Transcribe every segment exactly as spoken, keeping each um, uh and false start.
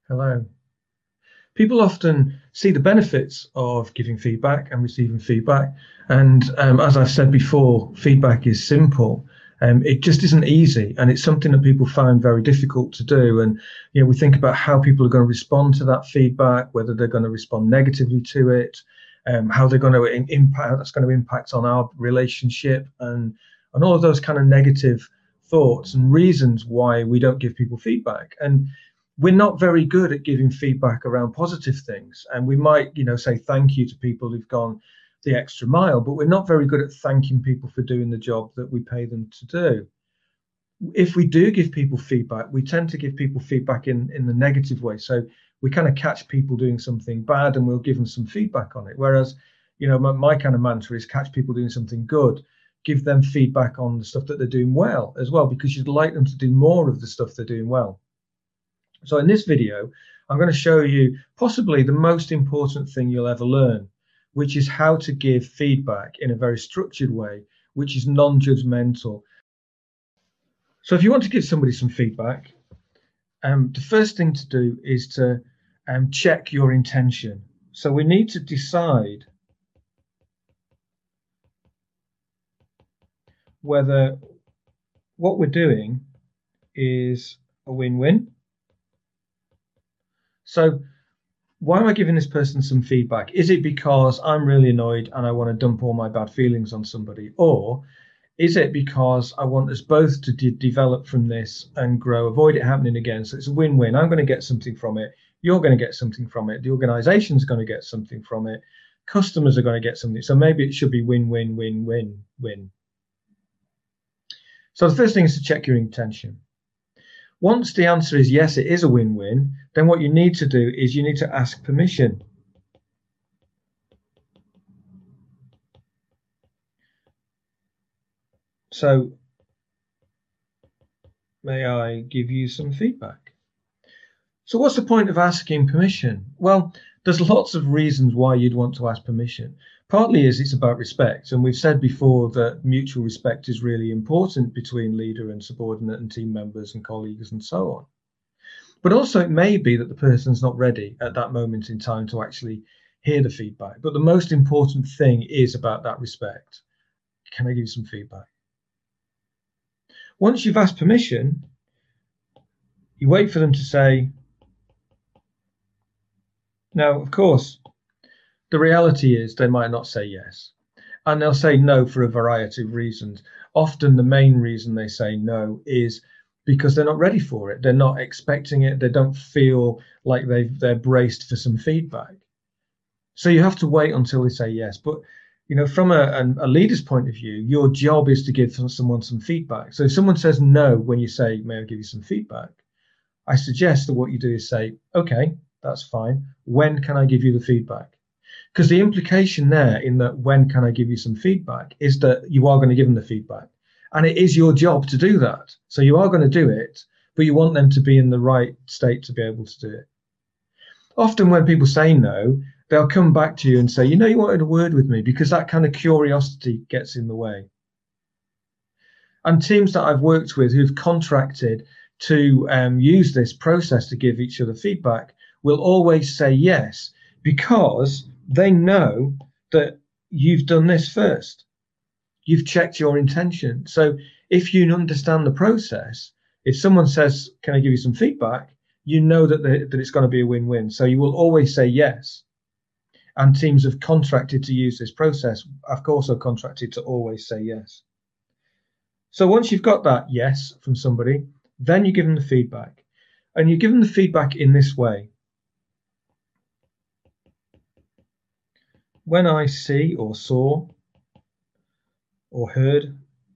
Hello. People often see the benefits of giving feedback and receiving feedback. And um, as I've said before, feedback is simple. Um, it just isn't easy, and it's something that people find very difficult to do. And you know, we think about how people are going to respond to that feedback, whether they're going to respond negatively to it, um, how they're going to impact. That's going to impact on our relationship, and and all of those kind of negative thoughts and reasons why we don't give people feedback. And we're not very good at giving feedback around positive things, and we might you know say thank you to people who've gone the extra mile, but we're not very good at thanking people for doing the job that we pay them to do. If we do give people feedback, we tend to give people feedback in in the negative way. So we kind of catch people doing something bad and we'll give them some feedback on it, whereas you know my, my kind of mantra is catch people doing something good, give them feedback on the stuff that they're doing well as well, because you'd like them to do more of the stuff they're doing well. So in this video, I'm going to show you possibly the most important thing you'll ever learn, which is how to give feedback in a very structured way, which is non-judgmental. So if you want to give somebody some feedback, um, the first thing to do is to um, check your intention. So we need to decide whether what we're doing is a win-win. So why am I giving this person some feedback? Is it because I'm really annoyed and I want to dump all my bad feelings on somebody? Or is it because I want us both to de develop from this and grow, avoid it happening again? So it's a win-win. I'm going to get something from it. You're going to get something from it. The organization's going to get something from it. Customers are going to get something. So maybe it should be win-win, win-win, win. So the first thing is to check your intention. Once the answer is yes, it is a win-win, then what you need to do is you need to ask permission. So, may I give you some feedback? So what's the point of asking permission? Well, there's lots of reasons why you'd want to ask permission. Partly is it's about respect, and we've said before that mutual respect is really important between leader and subordinate and team members and colleagues and so on. But also it may be that the person's not ready at that moment in time to actually hear the feedback. But the most important thing is about that respect. Can I give you some feedback? Once you've asked permission, you wait for them to say, now, of course, the reality is they might not say yes. And they'll say no for a variety of reasons. Often the main reason they say no is because they're not ready for it. They're not expecting it. They don't feel like they've, they're braced for some feedback. So you have to wait until they say yes. But you know, from a, a leader's point of view, your job is to give someone some feedback. So if someone says no when you say, may I give you some feedback? I suggest that what you do is say, okay, that's fine. When can I give you the feedback? Because the implication there in that when can I give you some feedback is that you are going to give them the feedback. And it is your job to do that. So you are going to do it, but you want them to be in the right state to be able to do it. Often when people say no, they'll come back to you and say, you know, you wanted a word with me, because that kind of curiosity gets in the way. And teams that I've worked with who've contracted to um, use this process to give each other feedback will always say yes, because they know that you've done this first. You've checked your intention. So if you understand the process, if someone says, can I give you some feedback? You know that, the, that it's going to be a win-win. So you will always say yes. And teams have contracted to use this process, of course, are contracted to always say yes. So once you've got that yes from somebody, then you give them the feedback. And you give them the feedback in this way. When I see or saw or heard.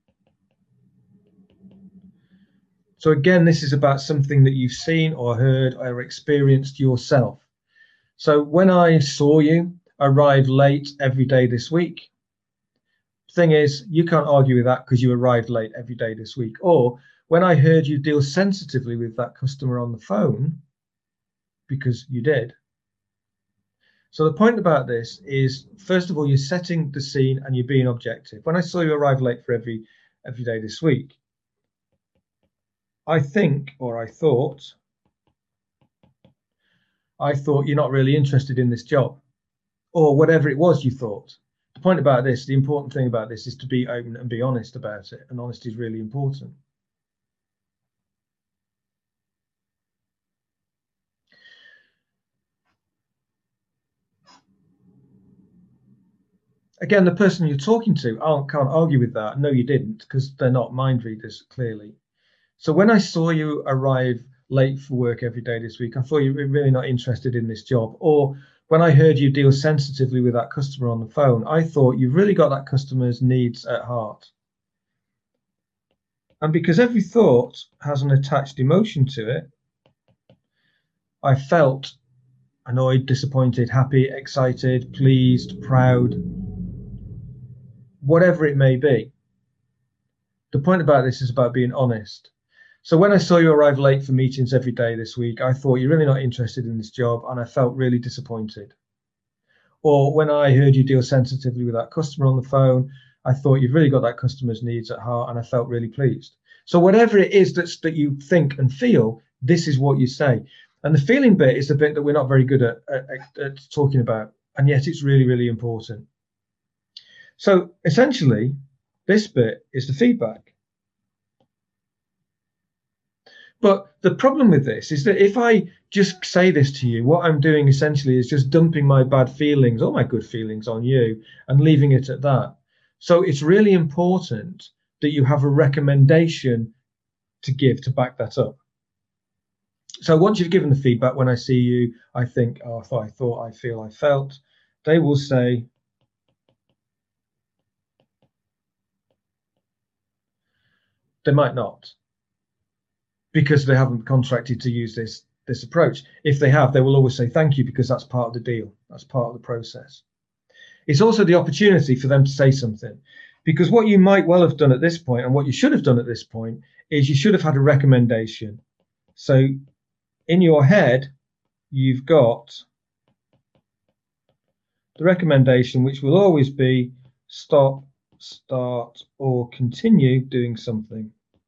So again, this is about something that you've seen or heard or experienced yourself. So when I saw you arrive late every day this week, thing is, you can't argue with that because you arrived late every day this week. Or when I heard you deal sensitively with that customer on the phone, because you did. So the point about this is, first of all, you're setting the scene and you're being objective. When I saw you arrive late for every every day this week, I think, or I thought, I thought you're not really interested in this job, or whatever it was you thought. The point about this, the important thing about this is to be open and be honest about it. And honesty is really important. Again, the person you're talking to can't argue with that. No, you didn't, because they're not mind readers, clearly. So when I saw you arrive late for work every day this week, I thought you were really not interested in this job. Or when I heard you deal sensitively with that customer on the phone, I thought you've really got that customer's needs at heart. And because every thought has an attached emotion to it, I felt annoyed, disappointed, happy, excited, pleased, proud, whatever it may be. The point about this is about being honest. So when I saw you arrive late for meetings every day this week, I thought you're really not interested in this job, and I felt really disappointed. Or when I heard you deal sensitively with that customer on the phone, I thought you've really got that customer's needs at heart, and I felt really pleased. So whatever it is that's, that you think and feel, this is what you say. And the feeling bit is the bit that we're not very good at, at, at talking about, and yet it's really, really important. So essentially, this bit is the feedback. But the problem with this is that if I just say this to you, what I'm doing essentially is just dumping my bad feelings or my good feelings on you and leaving it at that. So it's really important that you have a recommendation to give to back that up. So once you've given the feedback, when I see you, I think, oh, if I thought, I feel, I felt, they will say, they might not, because they haven't contracted to use this this approach. If they have, they will always say thank you, because that's part of the deal. That's part of the process. It's also the opportunity for them to say something, because what you might well have done at this point, and what you should have done at this point, is you should have had a recommendation. So in your head, you've got the recommendation, which will always be stop, start, or continue doing something.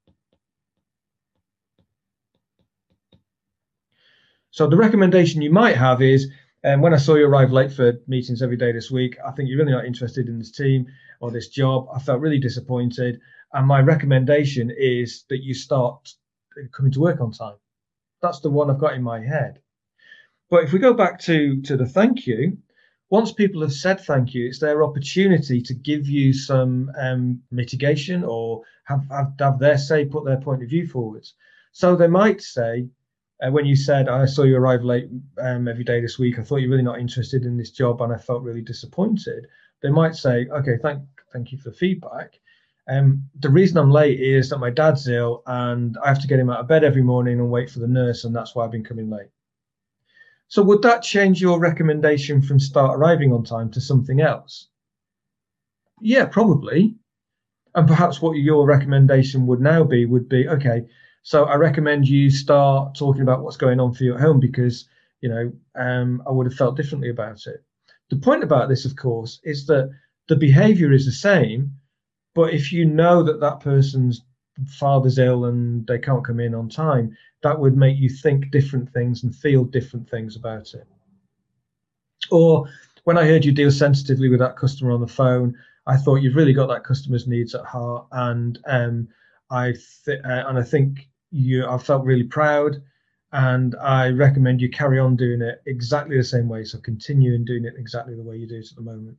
So the recommendation you might have is, um, when I saw you arrive late for meetings every day this week, I think you're really not interested in this team or this job. I felt really disappointed. And my recommendation is that you start coming to work on time. That's the one I've got in my head. But if we go back to, to the thank you, once people have said thank you, it's their opportunity to give you some um, mitigation, or have, have, have their say, put their point of view forwards. So they might say, uh, when you said, I saw you arrive late um, every day this week, I thought you're really not interested in this job and I felt really disappointed. They might say, okay, thank, thank you for the feedback. Um, the reason I'm late is that my dad's ill and I have to get him out of bed every morning and wait for the nurse, and that's why I've been coming late. So would that change your recommendation from start arriving on time to something else? Yeah, probably. And perhaps what your recommendation would now be would be, okay, so I recommend you start talking about what's going on for you at home, because, you know, um, I would have felt differently about it. The point about this, of course, is that the behavior is the same, but if you know that that person's father's ill and they can't come in on time, that would make you think different things and feel different things about it. Or when I heard you deal sensitively with that customer on the phone, I thought you've really got that customer's needs at heart, and um, I th- uh, and I think you. I felt really proud, and I recommend you carry on doing it exactly the same way. So continue in doing it exactly the way you do it at the moment.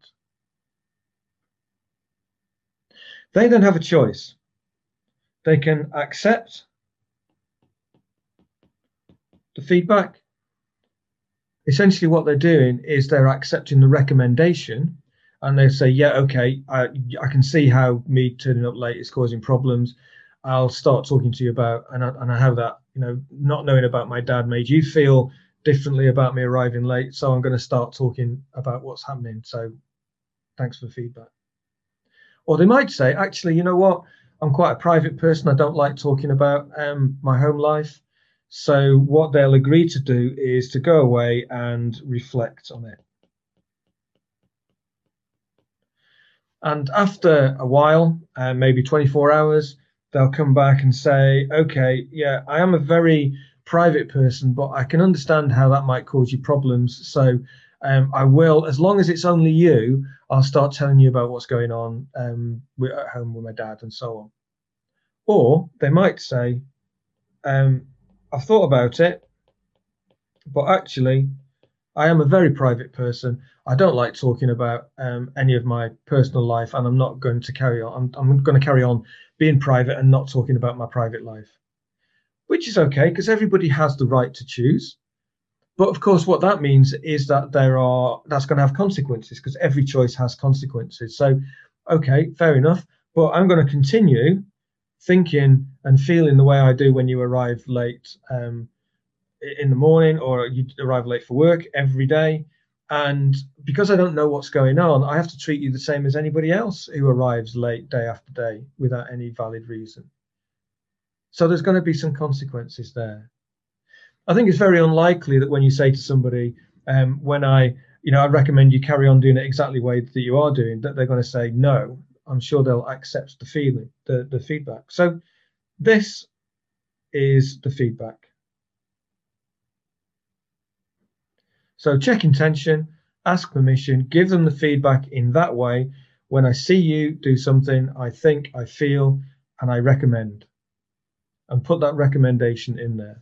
They then have a choice. They can accept the feedback. Essentially what they're doing is they're accepting the recommendation, and they say, yeah, okay, I, I can see how me turning up late is causing problems. I'll start talking to you about, and I, and I have that, you know, not knowing about my dad made you feel differently about me arriving late. So I'm going to start talking about what's happening. So thanks for the feedback. Or they might say, actually, you know what? I'm quite a private person. I don't like talking about um, my home life. So what they'll agree to do is to go away and reflect on it. And after a while, uh, maybe twenty-four hours, they'll come back and say, okay, yeah, I am a very private person, but I can understand how that might cause you problems. So um, I will, as long as it's only you, I'll start telling you about what's going on um, at home with my dad and so on. Or they might say, um, I've thought about it, but actually, I am a very private person. I don't like talking about um, any of my personal life, and I'm not going to carry on. I'm, I'm going to carry on being private and not talking about my private life, which is okay because everybody has the right to choose. But of course, what that means is that there are that's going to have consequences because every choice has consequences. So, okay, fair enough. But I'm going to continue thinking and feeling the way I do when you arrive late um, in the morning or you arrive late for work every day. And because I don't know what's going on, I have to treat you the same as anybody else who arrives late day after day without any valid reason. So there's going to be some consequences there. I think it's very unlikely that when you say to somebody, um, when I, you know, I recommend you carry on doing it exactly the way that you are doing, that they're going to say no. I'm sure they'll accept the feeling, the, the feedback. So this is the feedback. So check intention, ask permission, give them the feedback in that way. When I see you do something, I think, I feel, and I recommend. And put that recommendation in there.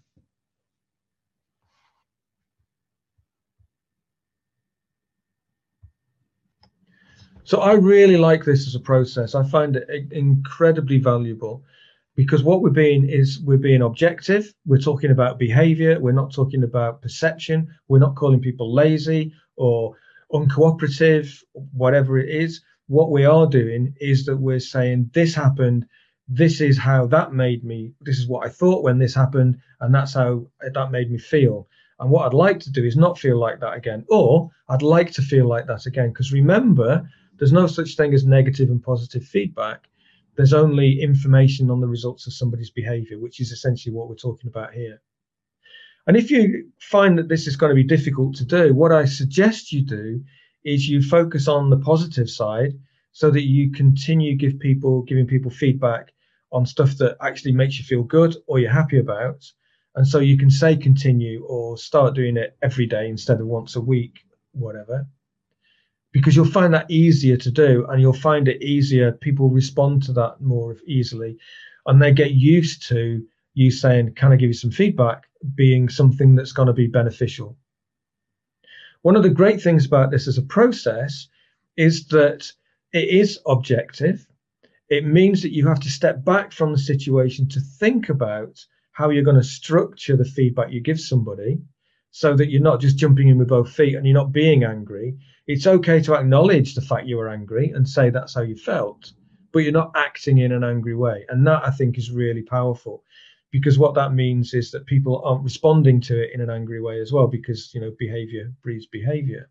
So I really like this as a process. I find it incredibly valuable because what we're being is we're being objective. We're talking about behavior. We're not talking about perception. We're not calling people lazy or uncooperative, whatever it is. What we are doing is that we're saying this happened. This is how that made me. This is what I thought when this happened. And that's how that made me feel. And what I'd like to do is not feel like that again, or I'd like to feel like that again. Because remember, there's no such thing as negative and positive feedback. There's only information on the results of somebody's behavior, which is essentially what we're talking about here. And if you find that this is going to be difficult to do, what I suggest you do is you focus on the positive side so that you continue give people giving people feedback on stuff that actually makes you feel good or you're happy about. And so you can say continue or start doing it every day instead of once a week, whatever. Because you'll find that easier to do and you'll find it easier. People respond to that more easily and they get used to you saying, can I give you some feedback, being something that's going to be beneficial. One of the great things about this as a process is that it is objective. It means that you have to step back from the situation to think about how you're going to structure the feedback you give somebody so that you're not just jumping in with both feet and you're not being angry. It's okay to acknowledge the fact you were angry and say that's how you felt, but you're not acting in an angry way. And that, I think, is really powerful because what that means is that people aren't responding to it in an angry way as well because, you know, behavior breeds behavior.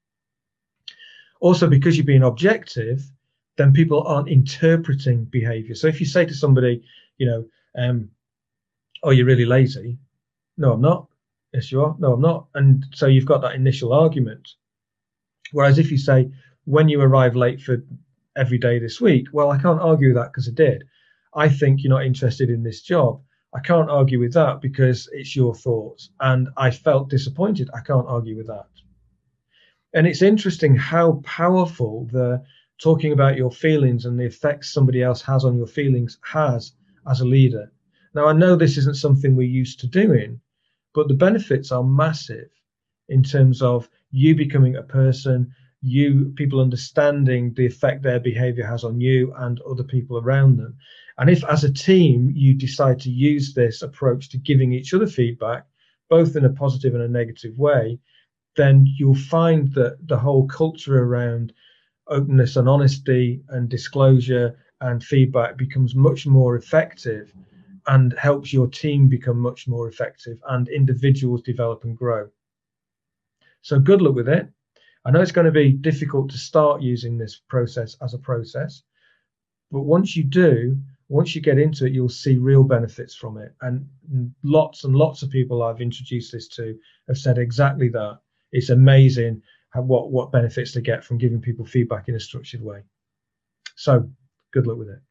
Also, because you're being objective, then people aren't interpreting behavior. So if you say to somebody, you know, um, oh, you're really lazy. No, I'm not. Yes, you are. No, I'm not. And so you've got that initial argument. Whereas if you say, when you arrive late for every day this week, well, I can't argue with that because I did. I think you're not interested in this job. I can't argue with that because it's your thoughts. And I felt disappointed. I can't argue with that. And it's interesting how powerful the talking about your feelings and the effects somebody else has on your feelings has as a leader. Now, I know this isn't something we're used to doing, but the benefits are massive in terms of you becoming a person, you people understanding the effect their behavior has on you and other people around them. And if as a team you decide to use this approach to giving each other feedback, both in a positive and a negative way, then you'll find that the whole culture around openness and honesty and disclosure and feedback becomes much more effective and helps your team become much more effective and individuals develop and grow. So good luck with it. I know it's going to be difficult to start using this process as a process, but once you do, once you get into it, you'll see real benefits from it. And lots and lots of people I've introduced this to have said exactly that. It's amazing how, what, what benefits they get from giving people feedback in a structured way. So good luck with it.